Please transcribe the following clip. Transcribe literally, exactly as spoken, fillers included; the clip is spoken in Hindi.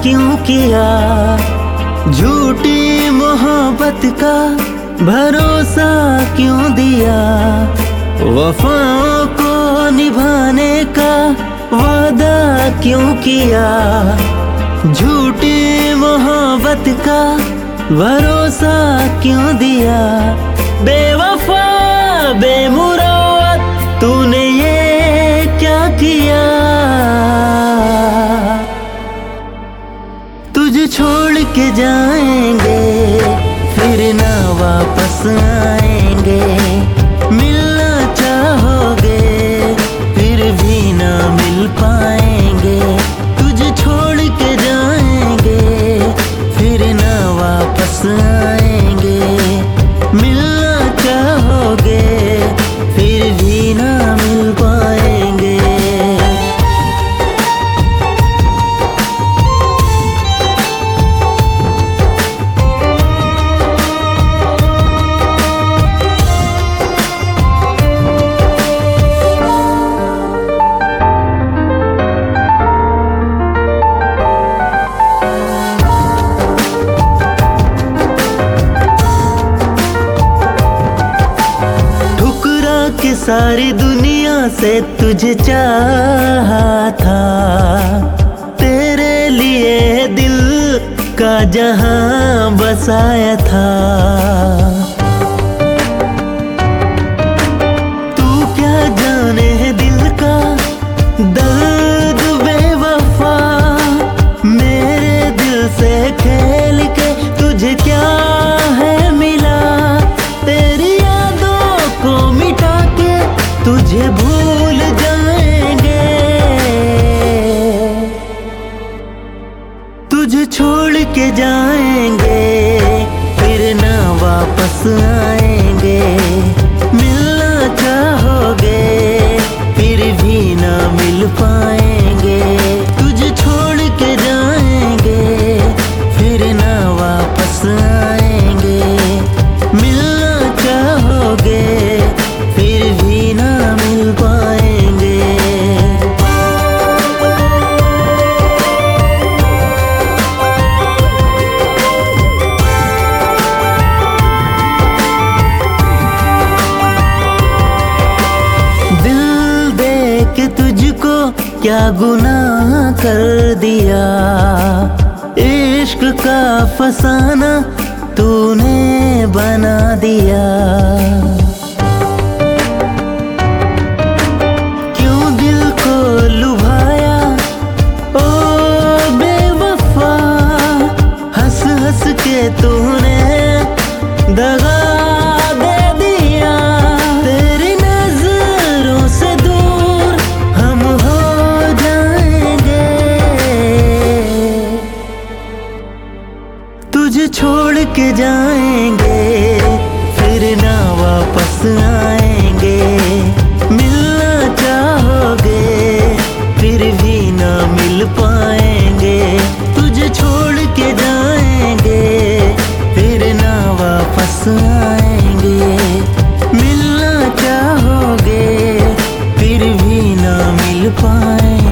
क्यों किया, झूठी मोहब्बत का भरोसा क्यों दिया, वफाओं को निभाने का वादा क्यों किया, झूठी मोहब्बत का भरोसा क्यों दिया। बेवफा बेमुराद तूने ये क्या किया, तुझे छोड़ के जाएंगे फिर ना वापस आएंगे, मिलना चाहोगे फिर भी ना मिल पाएंगे, तुझे छोड़ के जाएंगे फिर ना वापस आएंगे, मिलना चाहोगे फिर भी ना मिल पाएंगे। कि सारी दुनिया से तुझे चाहा था, तेरे लिए दिल का जहां बसाया था। तू क्या जाने दिल का दर्द बेवफा, मेरे दिल से खेल के तुझे क्या है मिला, तेरी यादों को मिटा तुझे भूल जाएंगे, तुझे छोड़ के जाएंगे फिर ना वापस आएंगे, मिलना चाहोगे फिर भी ना मिल पाएंगे, तुझे छोड़ के जाएंगे फिर ना वापस आएंगे, मिलना चाहोगे फिर भी ना मिल पाएंगे। दिल दे के तुझको क्या गुनाह कर दिया, इश्क का फसाना तूने बना दिया। के तूने दगा दे दिया, तेरी नजरों से दूर हम हो जाएंगे, तुझे छोड़ के जाएंगे फिर ना वापस आएंगे, मिलना चाहोगे फिर भी ना मिल पाएंगे, तुझे छोड़ के जाएंगे फिर ना वापस आएंगे, मिलना चाहोगे फिर भी ना मिल पाएंगे।